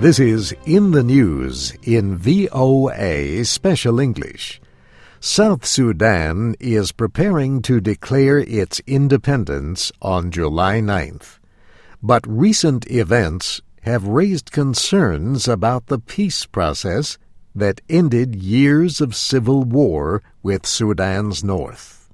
This is In the News in VOA Special English. South Sudan is preparing to declare its independence on July 9th. But recent events have raised concerns about the peace process that ended years of civil war with Sudan's north.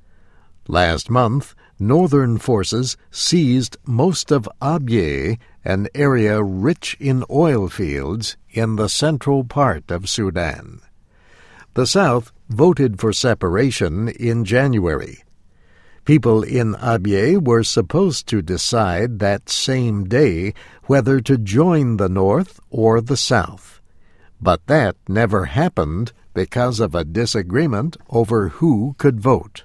Last month, northern forces seized most of Abyei, an area rich in oil fields in the central part of Sudan. The South voted for separation in January. People in Abyei were supposed to decide that same day whether to join the North or the South. But that never happened because of a disagreement over who could vote.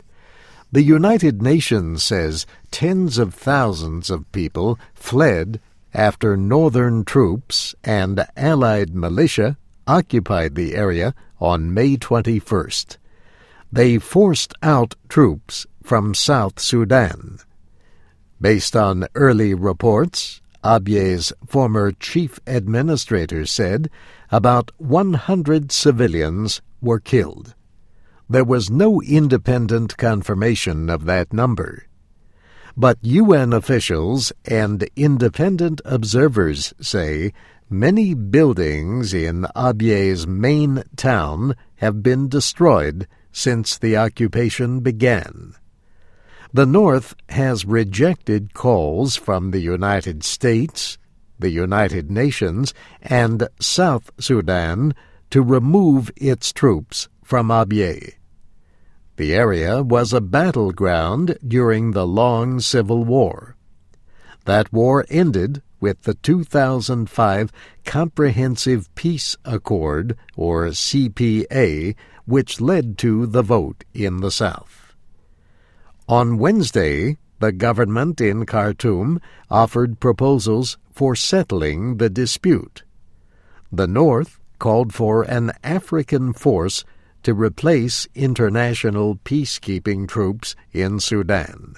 The United Nations says tens of thousands of people fled after northern troops and allied militia occupied the area on May 21st. They forced out troops from South Sudan. Based on early reports, Abyei's former chief administrator said about 100 civilians were killed. There was no independent confirmation of that number. But UN officials and independent observers say many buildings in Abyei's main town have been destroyed since the occupation began. The North has rejected calls from the United States, the United Nations, and South Sudan to remove its troops from Abyei. The area was a battleground during the long civil war. That war ended with the 2005 Comprehensive Peace Accord, or CPA, which led to the vote in the South. On Wednesday, the government in Khartoum offered proposals for settling the dispute. The North called for an African force to replace international peacekeeping troops in Sudan.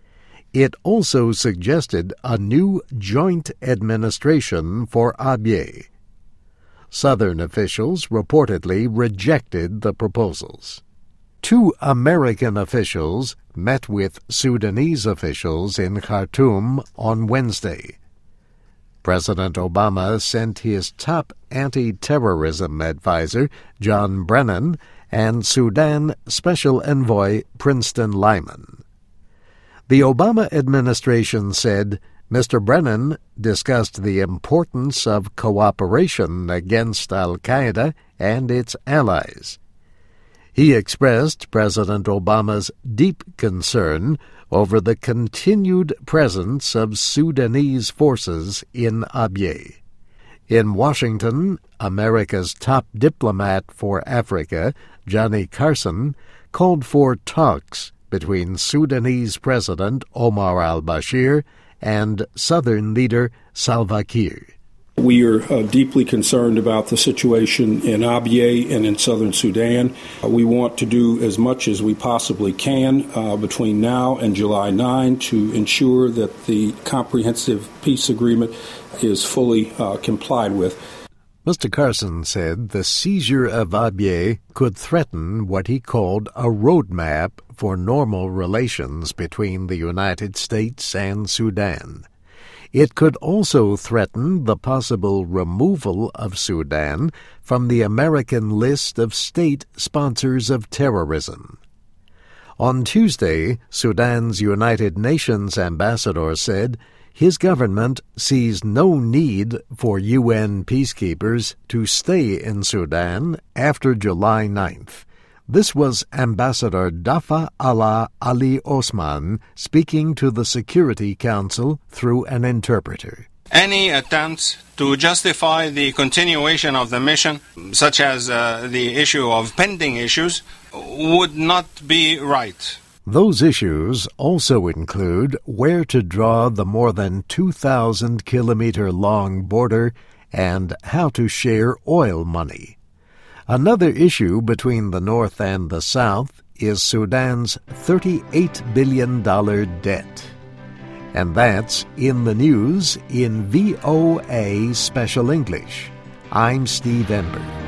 It also suggested a new joint administration for Abyei. Southern officials reportedly rejected the proposals. 2 American officials met with Sudanese officials in Khartoum on Wednesday. President Obama sent his top anti-terrorism advisor, John Brennan, and Sudan Special Envoy Princeton Lyman. The Obama administration said Mr. Brennan discussed the importance of cooperation against al-Qaeda and its allies. He expressed President Obama's deep concern over the continued presence of Sudanese forces in Abyei. In Washington, America's top diplomat for Africa, Johnny Carson, called for talks between Sudanese President Omar al-Bashir and Southern leader Salva Kiir. We are deeply concerned about the situation in Abyei and in southern Sudan. We want to do as much as we possibly can between now and July 9 to ensure that the comprehensive peace agreement is fully complied with. Mr. Carson said the seizure of Abyei could threaten what he called a roadmap for normal relations between the United States and Sudan. It could also threaten the possible removal of Sudan from the American list of state sponsors of terrorism. On Tuesday, Sudan's United Nations ambassador said his government sees no need for UN peacekeepers to stay in Sudan after July 9th. This was Ambassador Dafa Allah Ali Osman speaking to the Security Council through an interpreter. Any attempts to justify the continuation of the mission, such as the issue of pending issues, would not be right. Those issues also include where to draw the more than 2,000-kilometer-long border and how to share oil money. Another issue between the North and the South is Sudan's $38 billion debt. And that's In the News in VOA Special English. I'm Steve Enberg.